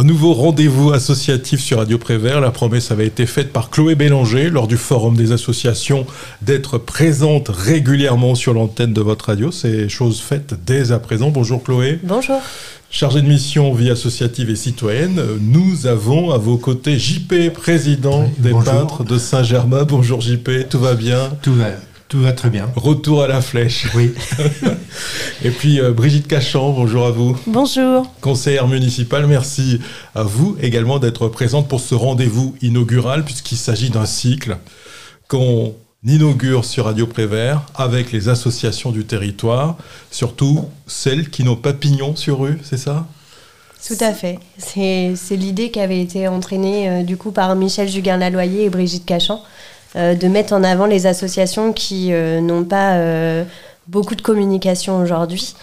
Un nouveau rendez-vous associatif sur Radio Prévert. La promesse avait été faite par Chloé Bélanger lors du Forum des associations d'être présente régulièrement sur l'antenne de votre radio. C'est chose faite dès à présent. Bonjour Chloé. Bonjour. Chargée de mission vie associative et citoyenne, nous avons à vos côtés JP, président des peintres de Saint-Germain. Bonjour JP, tout va bien? Tout va très bien. Retour à la flèche. Oui. Et puis Brigitte Cachan, bonjour à vous. Bonjour. Conseillère municipale, merci à vous également d'être présente pour ce rendez-vous inaugural, puisqu'il s'agit d'un cycle qu'on inaugure sur Radio Prévert avec les associations du territoire, surtout celles qui n'ont pas pignon sur rue, c'est ça ? Tout à fait. C'est l'idée qui avait été entraînée du coup par Michel Juguin-Laloyer et Brigitte Cachan, de mettre en avant les associations qui n'ont pas beaucoup de communication aujourd'hui.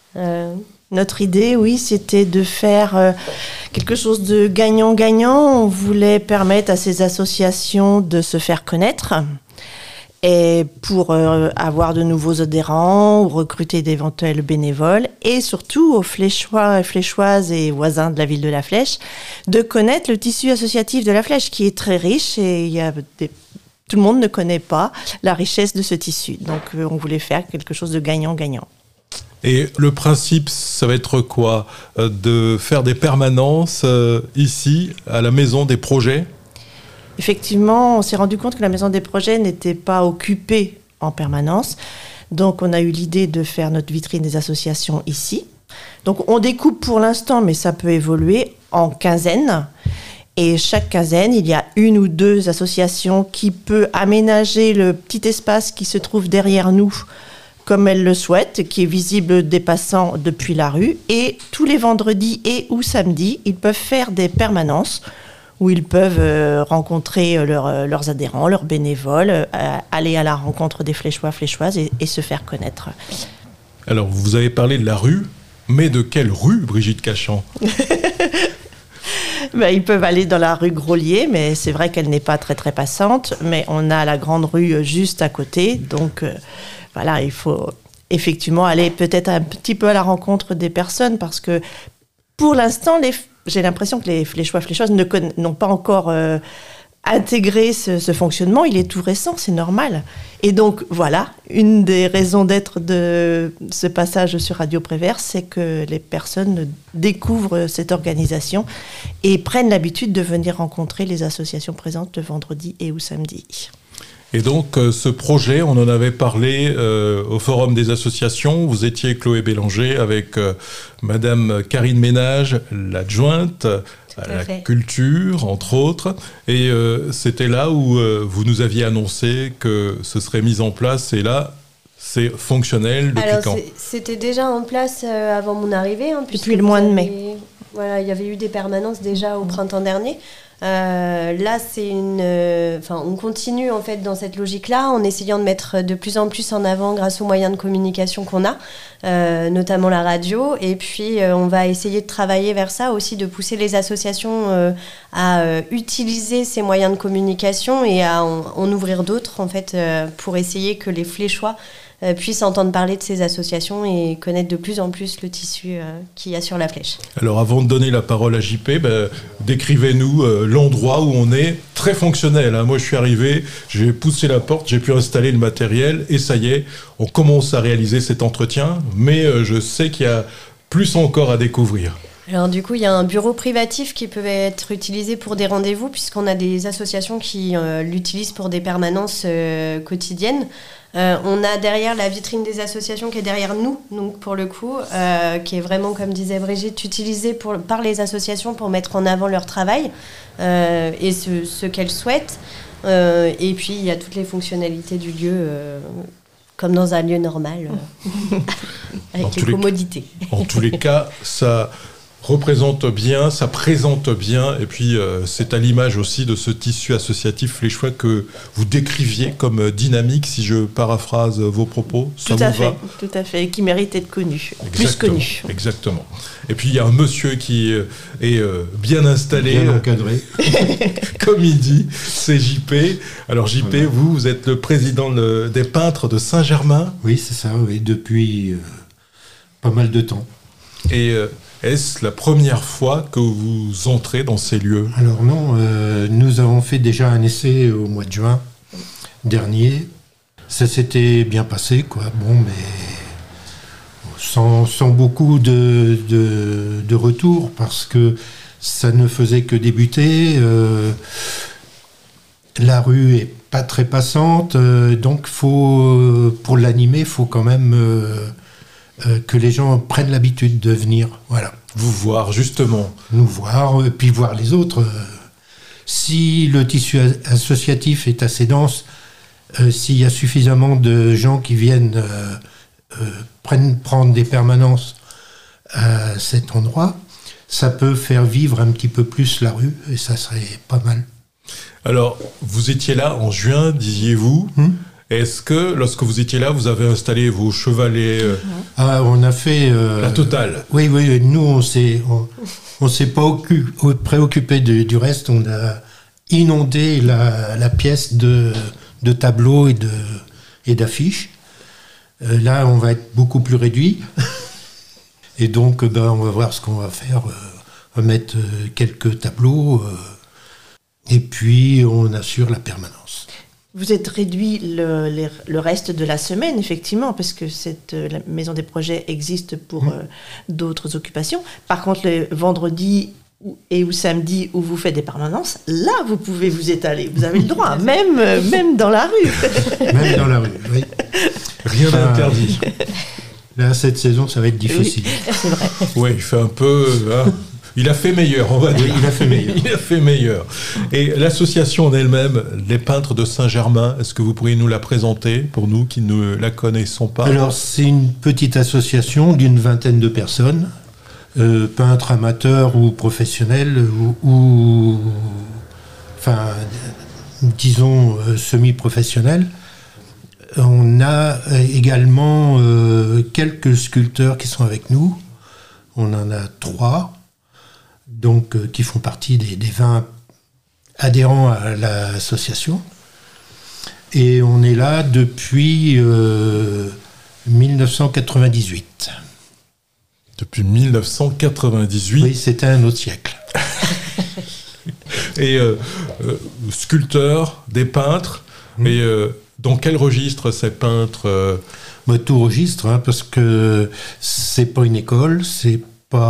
Notre idée, oui, c'était de faire quelque chose de gagnant-gagnant. On voulait permettre à ces associations de se faire connaître et pour avoir de nouveaux adhérents ou recruter d'éventuels bénévoles, et surtout aux Fléchois, Fléchoises et voisins de la ville de La Flèche de connaître le tissu associatif de La Flèche qui est très riche, et tout le monde ne connaît pas la richesse de ce tissu. Donc on voulait faire quelque chose de gagnant-gagnant. Et le principe, ça va être quoi ? De faire des permanences ici, à la Maison des Projets ? Effectivement, on s'est rendu compte que la Maison des Projets n'était pas occupée en permanence. Donc, on a eu l'idée de faire notre vitrine des associations ici. Donc, on découpe pour l'instant, mais ça peut évoluer, en quinzaines. Et chaque quinzaine, il y a une ou deux associations qui peuvent aménager le petit espace qui se trouve derrière nous comme elles le souhaitent, qui est visible des passants depuis la rue. Et tous les vendredis et ou samedis, ils peuvent faire des permanences où ils peuvent rencontrer leurs adhérents, leurs bénévoles, aller à la rencontre des Fléchois, Fléchoises et se faire connaître. Alors, vous avez parlé de la rue, mais de quelle rue, Brigitte Cachan ? Ils peuvent aller dans la rue Grolier, mais c'est vrai qu'elle n'est pas très très passante. Mais on a la grande rue juste à côté, donc voilà, il faut effectivement aller peut-être un petit peu à la rencontre des personnes, parce que pour l'instant, j'ai l'impression que les Fléchois, Fléchoises n'ont pas encore intégré ce fonctionnement. Il est tout récent, c'est normal. Et donc voilà, une des raisons d'être de ce passage sur Radio Prévert, c'est que les personnes découvrent cette organisation et prennent l'habitude de venir rencontrer les associations présentes le vendredi et ou samedi. Et donc, ce projet, on en avait parlé au Forum des associations. Vous étiez Chloé Bélanger avec Madame Karine Ménage, l'adjointe à la culture, entre autres. Et c'était là où vous nous aviez annoncé que ce serait mis en place. Et là, c'est fonctionnel depuis quand ? C'était déjà en place avant mon arrivée. Depuis le mois de mai. Voilà, il y avait eu des permanences déjà au printemps dernier. Là, on continue en fait dans cette logique-là, en essayant de mettre de plus en plus en avant grâce aux moyens de communication qu'on a, notamment la radio. Et puis, on va essayer de travailler vers ça aussi, de pousser les associations à utiliser ces moyens de communication et à en ouvrir d'autres en fait, pour essayer que les Fléchois puissent entendre parler de ces associations et connaître de plus en plus le tissu qu'il y a sur La Flèche. Alors avant de donner la parole à JP, décrivez-nous l'endroit où on est, très fonctionnel. Moi je suis arrivé, j'ai poussé la porte, j'ai pu installer le matériel et ça y est, on commence à réaliser cet entretien, mais je sais qu'il y a plus encore à découvrir. Alors du coup, il y a un bureau privatif qui peut être utilisé pour des rendez-vous, puisqu'on a des associations qui l'utilisent pour des permanences quotidiennes. On a derrière la vitrine des associations qui est derrière nous, donc pour le coup, qui est vraiment, comme disait Brigitte, utilisée par les associations pour mettre en avant leur travail et ce qu'elles souhaitent. Et puis, il y a toutes les fonctionnalités du lieu, comme dans un lieu normal, avec les commodités. En tous les cas, ça représente bien, ça présente bien, et puis c'est à l'image aussi de ce tissu associatif fléchois que vous décriviez comme dynamique, si je paraphrase vos propos. Tout à fait, et qui mérite d'être connu, plus connu. Exactement. Et puis il y a un monsieur qui est bien installé, bien encadré, comme il dit, c'est JP. Alors JP, voilà. vous êtes le président des peintres de Saint-Germain. Oui, c'est ça, oui, depuis pas mal de temps. Et Est-ce la première fois que vous entrez dans ces lieux ? Alors non, nous avons fait déjà un essai au mois de juin dernier. Ça s'était bien passé, quoi. Bon, mais sans beaucoup de retours, parce que ça ne faisait que débuter. La rue est pas très passante, donc pour l'animer, il faut quand même que les gens prennent l'habitude de venir. Voilà. Vous voir, justement. Nous voir, puis voir les autres. Si le tissu associatif est assez dense, s'il y a suffisamment de gens qui viennent prendre des permanences à cet endroit, ça peut faire vivre un petit peu plus la rue, et ça serait pas mal. Alors, vous étiez là en juin, disiez-vous. Est-ce que, lorsque vous étiez là, vous avez installé vos chevalets on a fait... la totale. Oui, nous, on s'est pas préoccupé du reste. On a inondé la pièce de tableaux et d'affiches. Là, on va être beaucoup plus réduit. Et donc, on va voir ce qu'on va faire. On va mettre quelques tableaux... et puis, on assure la permanence. Vous êtes réduit le reste de la semaine, effectivement, parce que la maison des projets existe pour d'autres occupations. Par contre, le vendredi ou samedi où vous faites des permanences, là, vous pouvez vous étaler. Vous avez le droit, même dans la rue. Même dans la rue, oui. Rien n'est interdit. Là, cette saison, ça va être difficile. Oui, c'est vrai. Oui, il fait un peu... Il a fait meilleur, on va dire. Oui, il a fait meilleur. Il a fait meilleur. Et l'association en elle-même, les peintres de Saint-Germain, est-ce que vous pourriez nous la présenter pour nous qui ne la connaissons pas ? Alors, c'est une petite association d'une 20aine de personnes, peintres amateurs ou professionnels, enfin, disons semi-professionnels. On a également quelques sculpteurs qui sont avec nous. On en a 3. Donc, qui font partie des 20 adhérents à l'association. Et on est là depuis 1998. Depuis 1998 ? Oui, c'était un autre siècle. Et sculpteurs, des peintres, et dans quel registre ces peintres Tout registre, parce que c'est pas une école, c'est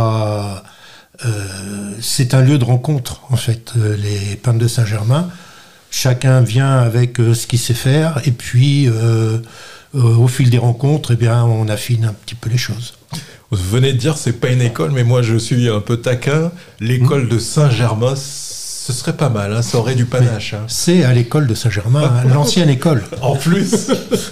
un lieu de rencontre, en fait, les peintres de Saint-Germain. Chacun vient avec ce qu'il sait faire, et puis au fil des rencontres, on affine un petit peu les choses. Vous venez de dire c'est pas une école, mais moi je suis un peu taquin. L'école de Saint-Germain, ce serait pas mal, ça aurait du panache. C'est à l'école de Saint-Germain, l'ancienne école. En plus.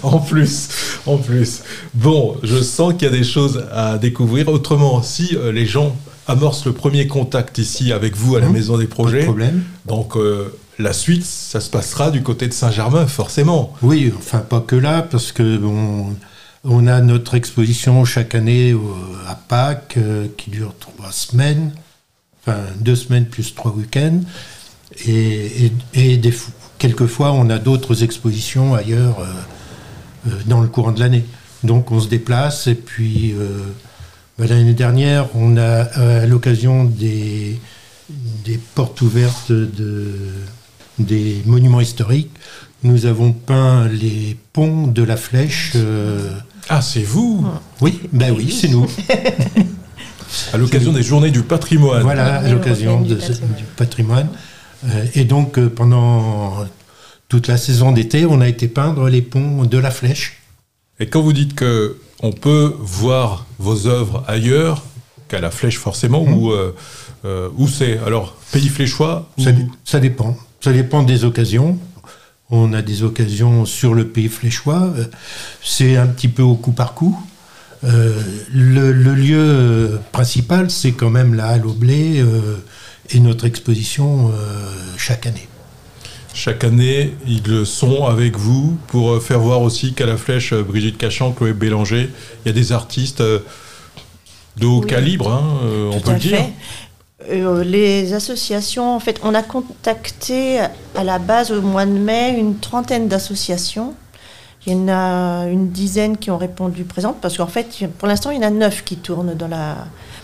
Bon, je sens qu'il y a des choses à découvrir. Autrement, si les gens amorcent le premier contact ici avec vous à la Maison des Projets, pas de problème. Donc la suite, ça se passera du côté de Saint-Germain, forcément. Oui, enfin pas que là, parce que on a notre exposition chaque année à Pâques qui dure 3 semaines. Enfin, 2 semaines plus 3 week-ends. Et quelquefois, on a d'autres expositions ailleurs dans le courant de l'année. Donc, on se déplace. Et puis, l'année dernière, on a, à l'occasion des portes ouvertes des monuments historiques, nous avons peint les ponts de la Flèche. Ah, c'est vous ? Oui, oui, c'est nous. À l'occasion des Journées du Patrimoine. Voilà, à l'occasion du patrimoine. Et donc, pendant toute la saison d'été, on a été peindre les ponts de la Flèche. Et quand vous dites qu'on peut voir vos œuvres ailleurs qu'à la Flèche, forcément, où c'est ? Alors, pays fléchois Ça dépend. Ça dépend des occasions. On a des occasions sur le pays fléchois. C'est un petit peu au coup par coup. Le lieu principal, c'est quand même la Halle au Blé et notre exposition chaque année. Chaque année, ils sont avec vous pour faire voir aussi qu'à la Flèche, Brigitte Cachan, Chloé Bélanger, il y a des artistes de haut calibre, on peut le dire. Les associations, en fait, on a contacté à la base au mois de mai une 30aine d'associations. Il y en a une dizaine qui ont répondu présentes, parce qu'en fait, pour l'instant, il y en a 9 qui tournent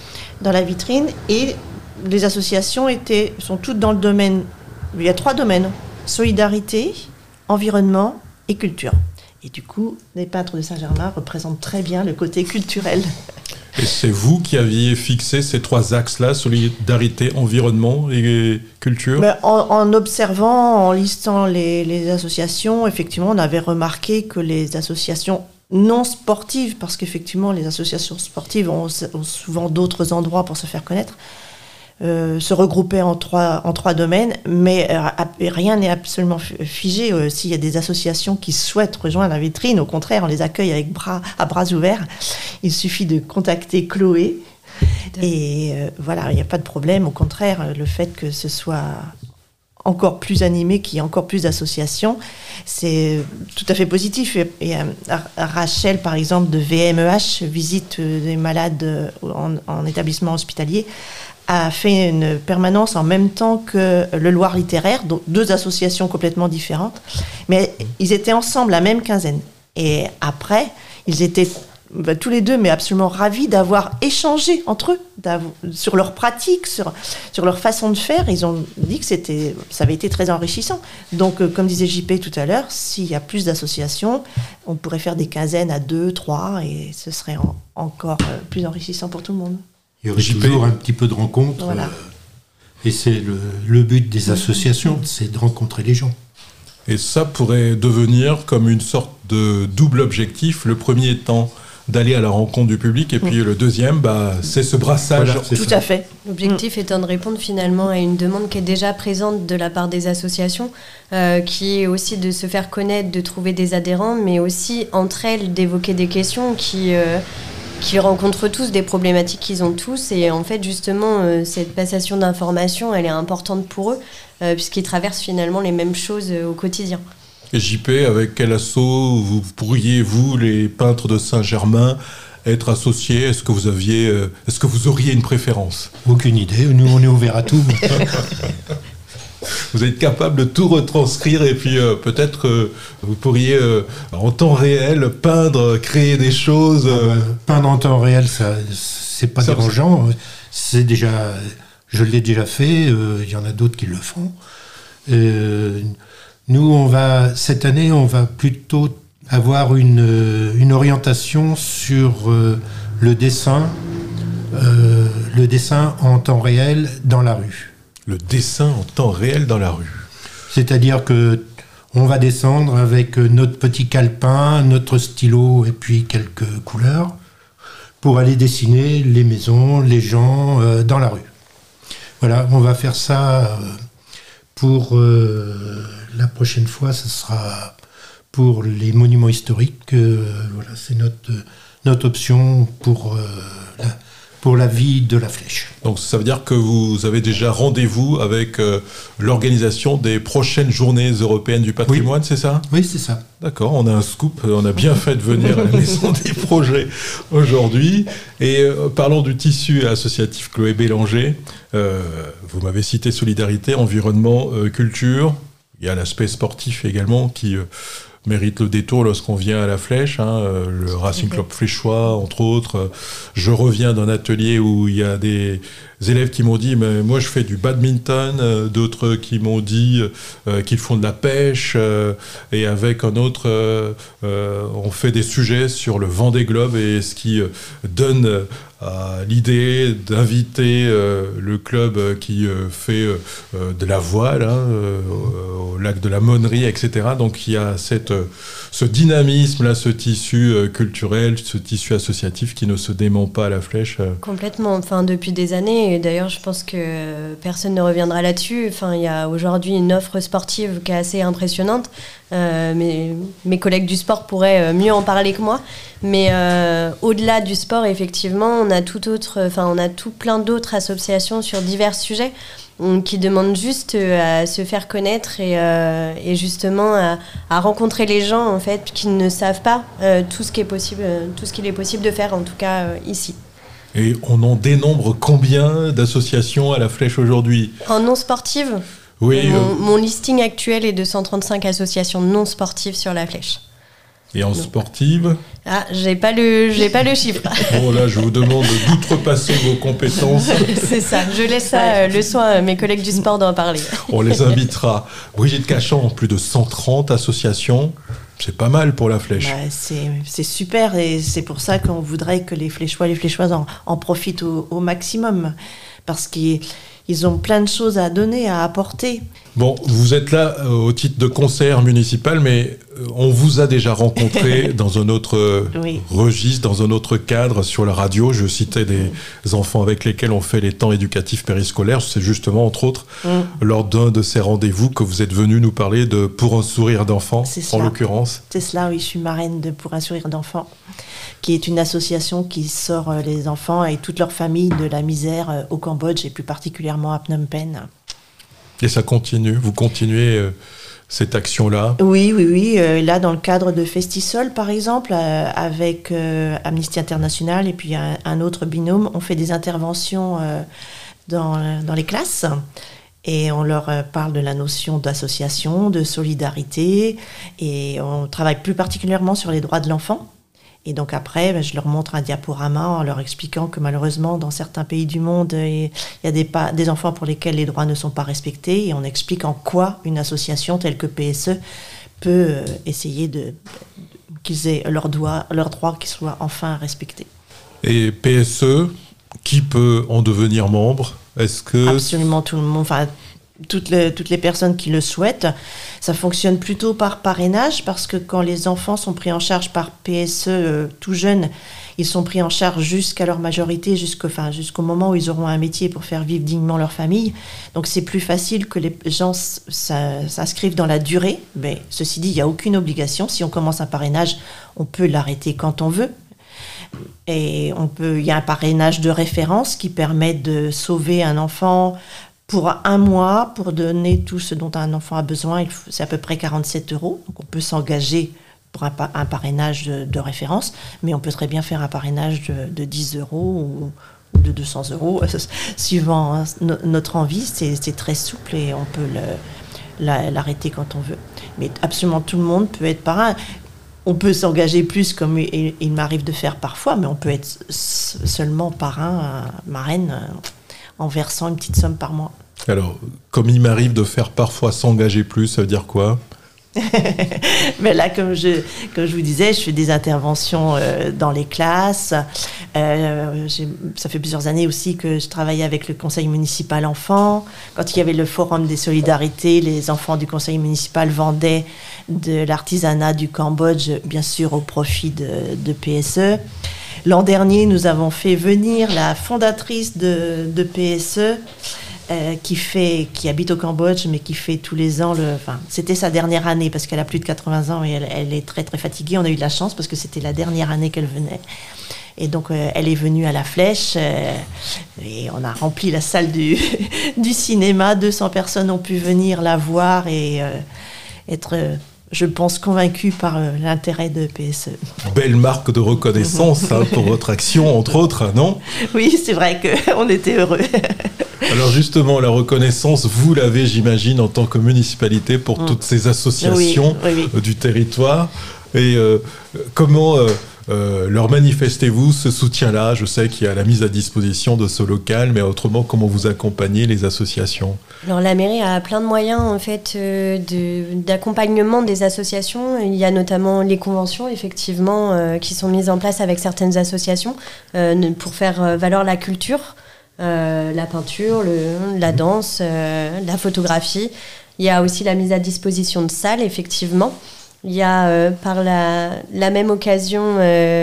dans la vitrine et les associations sont toutes dans le domaine. Il y a 3 domaines: solidarité, environnement et culture. Et du coup, les peintres de Saint-Germain représentent très bien le côté culturel. Et c'est vous qui aviez fixé ces 3 axes-là, solidarité, environnement et culture? En observant, en listant les associations, effectivement, on avait remarqué que les associations non sportives, parce qu'effectivement, les associations sportives ont souvent d'autres endroits pour se faire connaître, se regrouper en trois domaines, mais rien n'est absolument figé. S'il y a des associations qui souhaitent rejoindre la vitrine, au contraire, on les accueille à bras ouverts. Il suffit de contacter Chloé. Et voilà, il n'y a pas de problème. Au contraire, le fait que ce soit encore plus animé, qu'il y ait encore plus d'associations, c'est tout à fait positif. Et Rachel, par exemple, de VMEH, visite des malades en établissement hospitalier, a fait une permanence en même temps que le Loir littéraire, donc 2 associations complètement différentes, mais ils étaient ensemble la même quinzaine. Et après, ils étaient tous les 2 mais absolument ravis d'avoir échangé entre eux sur leurs pratiques, sur leur façon de faire. Ils ont dit que ça avait été très enrichissant. Donc, comme disait JP tout à l'heure, s'il y a plus d'associations, on pourrait faire des quinzaines à 2, 3, et ce serait encore plus enrichissant pour tout le monde. Il y aurait toujours un petit peu de rencontre. Voilà. Et c'est le but des associations, c'est de rencontrer les gens. Et ça pourrait devenir comme une sorte de double objectif. Le premier étant d'aller à la rencontre du public, et puis le deuxième, c'est ce brassage. Voilà, tout à fait. L'objectif étant de répondre finalement à une demande qui est déjà présente de la part des associations, qui est aussi de se faire connaître, de trouver des adhérents, mais aussi entre elles d'évoquer des questions qui rencontrent tous, des problématiques qu'ils ont tous. Et en fait, justement, cette passation d'informations, elle est importante pour eux, puisqu'ils traversent finalement les mêmes choses au quotidien. Et JP, avec quel asso vous pourriez, vous, les peintres de Saint-Germain, être associés? Est-ce que vous auriez une préférence? Aucune idée, nous on est ouverts à tout. Vous êtes capable de tout retranscrire, et puis peut-être vous pourriez en temps réel peindre, créer des choses. Peindre en temps réel, ça c'est pas dérangeant. C'est déjà, je l'ai déjà fait. Il y en a d'autres qui le font. Nous, cette année, on va plutôt avoir une orientation sur le dessin en temps réel dans la rue. Le dessin en temps réel dans la rue. C'est-à-dire que on va descendre avec notre petit calepin, notre stylo et puis quelques couleurs pour aller dessiner les maisons, les gens dans la rue. Voilà, on va faire ça pour la prochaine fois, ce sera pour les monuments historiques. Voilà, c'est notre option pour la vie de la Flèche. Donc ça veut dire que vous avez déjà rendez-vous avec l'organisation des prochaines journées européennes du patrimoine, oui. C'est ça? Oui, c'est ça. D'accord, on a un scoop, on a bien fait de venir à la Maison des Projets aujourd'hui. Et parlons du tissu associatif Chloé Bélanger. Vous m'avez cité solidarité, environnement, culture. Il y a l'aspect sportif également qui mérite le détour lorsqu'on vient à la Flèche, le Racing Club fléchois, entre autres. Je reviens d'un atelier où il y a des élèves qui m'ont dit « mais moi je fais du badminton », d'autres qui m'ont dit qu'ils font de la pêche, et avec un autre, on fait des sujets sur le Vendée Globe, et ce qui donne l'idée d'inviter le club qui fait de la voile au lac de la Monnerie, etc. Donc il y a ce dynamisme-là, ce tissu culturel, ce tissu associatif qui ne se dément pas à la Flèche. Complètement, enfin depuis des années, et d'ailleurs je pense que personne ne reviendra là-dessus. Enfin, il y a aujourd'hui une offre sportive qui est assez impressionnante. Mes collègues du sport pourraient mieux en parler que moi, mais au-delà du sport, effectivement, on a tout plein d'autres associations sur divers sujets qui demandent juste à se faire connaître et justement à rencontrer les gens en fait qui ne savent pas tout ce qu'il est possible de faire, en tout cas ici. Et on en dénombre combien d'associations à la Flèche aujourd'hui? En non sportive? Oui. Mon listing actuel est de 135 associations non sportives sur la Flèche. Et en sportive? Ah, j'ai pas le chiffre. Bon, là, je vous demande d'outrepasser vos compétences. C'est ça, je laisse ça le soin à mes collègues du sport d'en parler. On les invitera. Brigitte Cachan, plus de 130 associations. C'est pas mal pour la Flèche. Bah, c'est super, et c'est pour ça qu'on voudrait que les Fléchois, les Fléchoises en profitent au maximum. Parce qu'ils ont plein de choses à donner, à apporter. Bon, vous êtes là au titre de conseillère municipale, mais on vous a déjà rencontré dans un autre registre, dans un autre cadre sur la radio. Je citais des enfants avec lesquels on fait les temps éducatifs périscolaires. C'est justement, entre autres, lors d'un de ces rendez-vous que vous êtes venu nous parler de Pour un sourire d'enfant, en l'occurrence. C'est cela, oui, je suis marraine de Pour un sourire d'enfant, qui est une association qui sort les enfants et toute leur famille de la misère au Cambodge, et plus particulièrement à Phnom Penh. Et ça continue, vous continuez cette action-là? Oui. Là, dans le cadre de Festisol, par exemple, avec Amnesty International et puis un autre binôme, on fait des interventions dans les classes. Et on leur parle de la notion d'association, de solidarité. Et on travaille plus particulièrement sur les droits de l'enfant. Et donc après, je leur montre un diaporama en leur expliquant que malheureusement, dans certains pays du monde, il y a des enfants pour lesquels les droits ne sont pas respectés. Et on explique en quoi une association telle que PSE peut essayer qu'ils aient leurs droits qui soient enfin respectés. Et PSE, qui peut en devenir membre? Est-ce que... Absolument tout le monde. Enfin, toutes les personnes qui le souhaitent. Ça fonctionne plutôt par parrainage, parce que quand les enfants sont pris en charge par PSE tout jeunes, ils sont pris en charge jusqu'à leur majorité, jusqu'au moment où ils auront un métier pour faire vivre dignement leur famille. Donc c'est plus facile que les gens s'inscrivent dans la durée. Mais ceci dit, il n'y a aucune obligation. Si on commence un parrainage, on peut l'arrêter quand on veut. Et il y a un parrainage de référence qui permet de sauver un enfant pour un mois, pour donner tout ce dont un enfant a besoin. C'est à peu près 47 €. Donc on peut s'engager pour un parrainage de référence, mais on peut très bien faire un parrainage de 10 € ou de 200 €, suivant notre envie. C'est très souple et on peut l'arrêter quand on veut. Mais absolument tout le monde peut être parrain. On peut s'engager plus, comme il m'arrive de faire parfois, mais on peut être seulement parrain, marraine, en versant une petite somme par mois. Alors, comme il m'arrive de faire parfois s'engager plus, ça veut dire quoi? Mais là, comme je vous disais, je fais des interventions dans les classes. Ça fait plusieurs années aussi que je travaillais avec le conseil municipal enfants. Quand il y avait le forum des solidarités, les enfants du conseil municipal vendaient de l'artisanat du Cambodge, bien sûr au profit de PSE. L'an dernier, nous avons fait venir la fondatrice de PSE, qui habite au Cambodge, mais qui fait tous les ans c'était sa dernière année, parce qu'elle a plus de 80 ans et elle est très très fatiguée. On a eu de la chance parce que c'était la dernière année qu'elle venait. Et donc elle est venue à la Flèche et on a rempli la salle du cinéma. 200 personnes ont pu venir la voir et être, je pense, convaincue par l'intérêt de PSE. Belle marque de reconnaissance pour votre action, entre autres, non? Oui, c'est vrai qu'on était heureux. Alors justement, la reconnaissance, vous l'avez, j'imagine, en tant que municipalité pour toutes ces associations du territoire. Et comment leur manifestez-vous ce soutien-là? Je sais qu'il y a la mise à disposition de ce local, mais autrement, comment vous accompagnez les associations? Alors la mairie a plein de moyens en fait d'accompagnement des associations. Il y a notamment les conventions effectivement qui sont mises en place avec certaines associations pour faire valoir la culture. La peinture, la danse, la photographie. Il y a aussi la mise à disposition de salles, effectivement. Il y a par la même occasion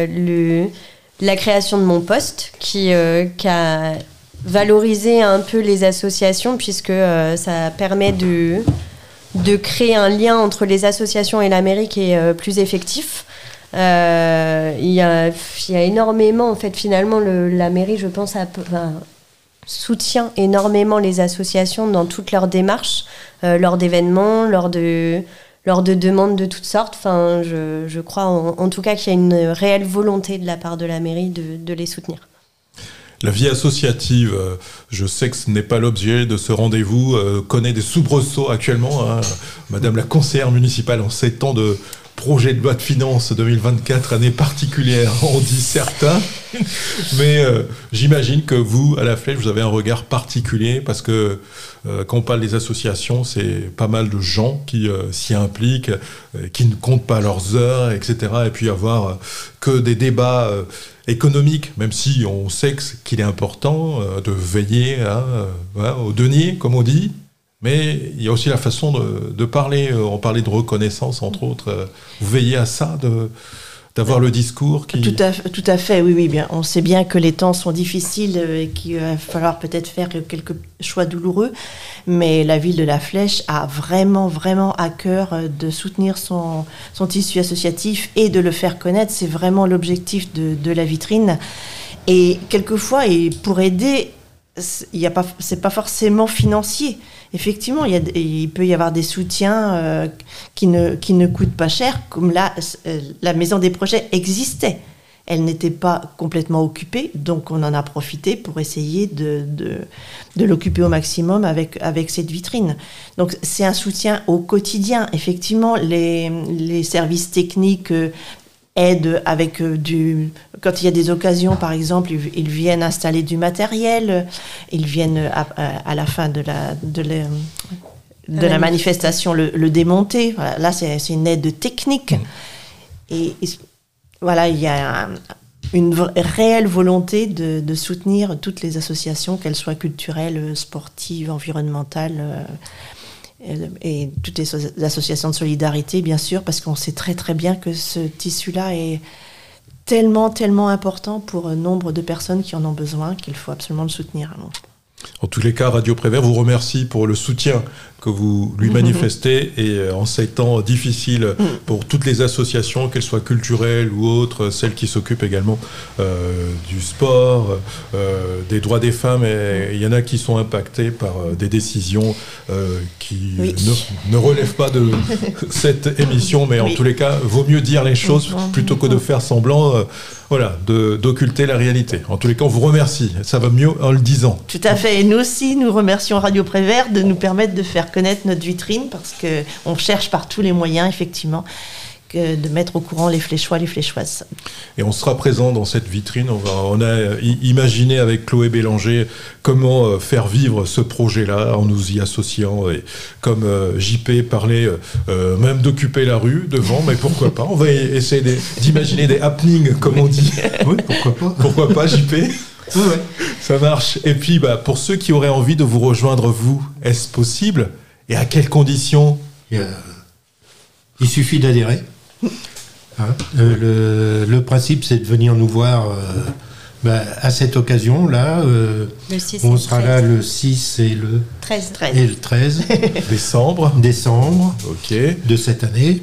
la création de mon poste qui a valorisé un peu les associations, puisque ça permet de créer un lien entre les associations et la mairie qui est plus effectif. Il y a énormément, en fait, finalement, la mairie, je pense, soutient énormément les associations dans toutes leurs démarches, lors d'événements, lors de demandes de toutes sortes. Enfin, je crois en tout cas qu'il y a une réelle volonté de la part de la mairie de les soutenir. La vie associative, je sais que ce n'est pas l'objet de ce rendez-vous, connaît des soubresauts actuellement. Madame la conseillère municipale, en ces temps de projet de loi de finances 2024, année particulière, on dit certains. Mais j'imagine que vous, à la Flèche, vous avez un regard particulier parce que quand on parle des associations, c'est pas mal de gens qui s'y impliquent, qui ne comptent pas leurs heures, etc. Et puis avoir que des débats économiques, même si on sait qu'il est important de veiller au denier, comme on dit. Mais il y a aussi la façon de parler. On parlait de reconnaissance, entre autres. Vous veillez à ça, d'avoir le discours qui... Tout à fait, oui. Bien. On sait bien que les temps sont difficiles et qu'il va falloir peut-être faire quelques choix douloureux. Mais la ville de La Flèche a vraiment, vraiment à cœur de soutenir son tissu associatif et de le faire connaître. C'est vraiment l'objectif de la vitrine. Et quelquefois, et pour aider, c'est pas forcément financier. Effectivement, il peut y avoir des soutiens qui ne coûtent pas cher, comme là, la maison des projets existait. Elle n'était pas complètement occupée, donc on en a profité pour essayer de l'occuper au maximum avec cette vitrine. Donc c'est un soutien au quotidien. Effectivement, les services techniques aident avec quand il y a des occasions, par exemple, ils viennent installer du matériel, ils viennent à la fin de la manifestation le démonter. Voilà, là, c'est une aide technique. Et voilà, il y a une réelle volonté de soutenir toutes les associations, qu'elles soient culturelles, sportives, environnementales, et toutes les associations de solidarité, bien sûr, parce qu'on sait très très bien que ce tissu-là est tellement, tellement important pour nombre de personnes qui en ont besoin qu'il faut absolument le soutenir. En tous les cas, Radio Prévert vous remercie pour le soutien que vous lui manifestez et en ces temps difficiles pour toutes les associations, qu'elles soient culturelles ou autres, celles qui s'occupent également du sport, des droits des femmes. Et il y en a qui sont impactés par des décisions qui ne relèvent pas de cette émission, mais en tous les cas, vaut mieux dire les choses plutôt que de faire semblant d'occulter la réalité. En tous les cas, on vous remercie. Ça va mieux en le disant. Tout à fait. Et nous aussi, nous remercions Radio Prévert de nous permettre de faire connaître notre vitrine parce qu'on cherche par tous les moyens, effectivement, de mettre au courant les Fléchois, les Fléchoises. Et on sera présent dans cette vitrine. On a imaginé avec Chloé Bélanger comment faire vivre ce projet-là en nous y associant. Et comme JP parlait même d'occuper la rue devant, mais pourquoi pas. On va essayer d'imaginer des happenings, comme on dit. Oui, pourquoi pas. Pourquoi pas, JP ? Ouais. Ça marche. Et puis, pour ceux qui auraient envie de vous rejoindre, vous, est-ce possible ? Et à quelles conditions ? Il suffit d'adhérer. Le principe, c'est de venir nous voir à cette occasion-là. Le 6 on sera là le 6 et le 13 décembre ok. De cette année.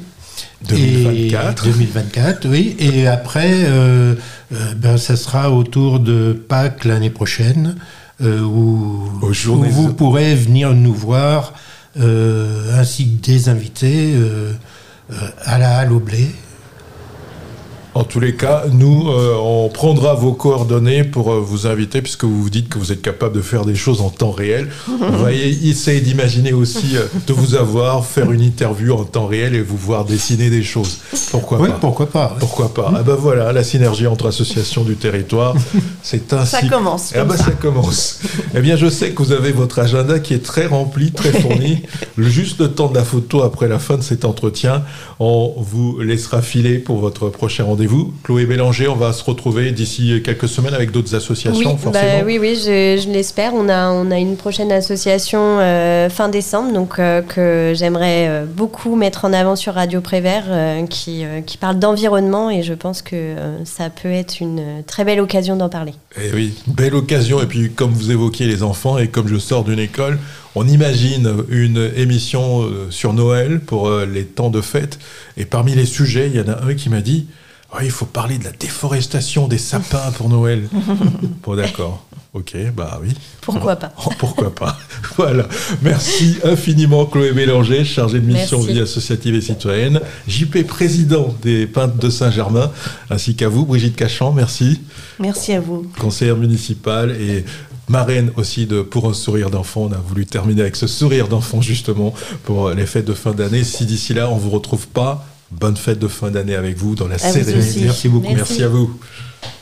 2024, oui. Et après, ça sera autour de Pâques l'année prochaine, où vous pourrez venir nous voir, ainsi que des invités à la Halle au Blé. En tous les cas, nous, on prendra vos coordonnées pour vous inviter, puisque vous vous dites que vous êtes capable de faire des choses en temps réel. On va essayer d'imaginer aussi de vous avoir, faire une interview en temps réel et vous voir dessiner des choses. Pourquoi pas ? Pourquoi pas. Pourquoi pas ? Voilà, la synergie entre associations du territoire, c'est ainsi. Ça commence. Ça commence. Eh bien, je sais que vous avez votre agenda qui est très rempli, très fourni. Juste le temps de la photo après la fin de cet entretien, on vous laissera filer pour votre prochain rendez-vous. Chloé Bélanger, on va se retrouver d'ici quelques semaines avec d'autres associations, forcément. Oui, je l'espère. On a une prochaine association fin décembre, donc que j'aimerais beaucoup mettre en avant sur Radio Prévert, qui parle d'environnement, et je pense que ça peut être une très belle occasion d'en parler. Et oui, belle occasion. Et puis, comme vous évoquiez les enfants, et comme je sors d'une école, on imagine une émission sur Noël pour les temps de fête. Et parmi les sujets, il y en a un qui m'a dit: il faut parler de la déforestation des sapins pour Noël. Bon, d'accord. Ok, oui. Pourquoi pas. Pourquoi pas. Voilà. Merci infiniment, Chloé Bélanger, chargée de mission vie associative et citoyenne. JP, président des Peintres de Saint-Germain, ainsi qu'à vous, Brigitte Cachan, merci. Merci à vous. Conseillère municipale et marraine aussi de Pour un sourire d'enfant. On a voulu terminer avec ce sourire d'enfant, justement, pour les fêtes de fin d'année. Si d'ici là, on ne vous retrouve pas, bonne fête de fin d'année avec vous dans la À vous sérénité. aussi. Merci beaucoup. Merci à vous.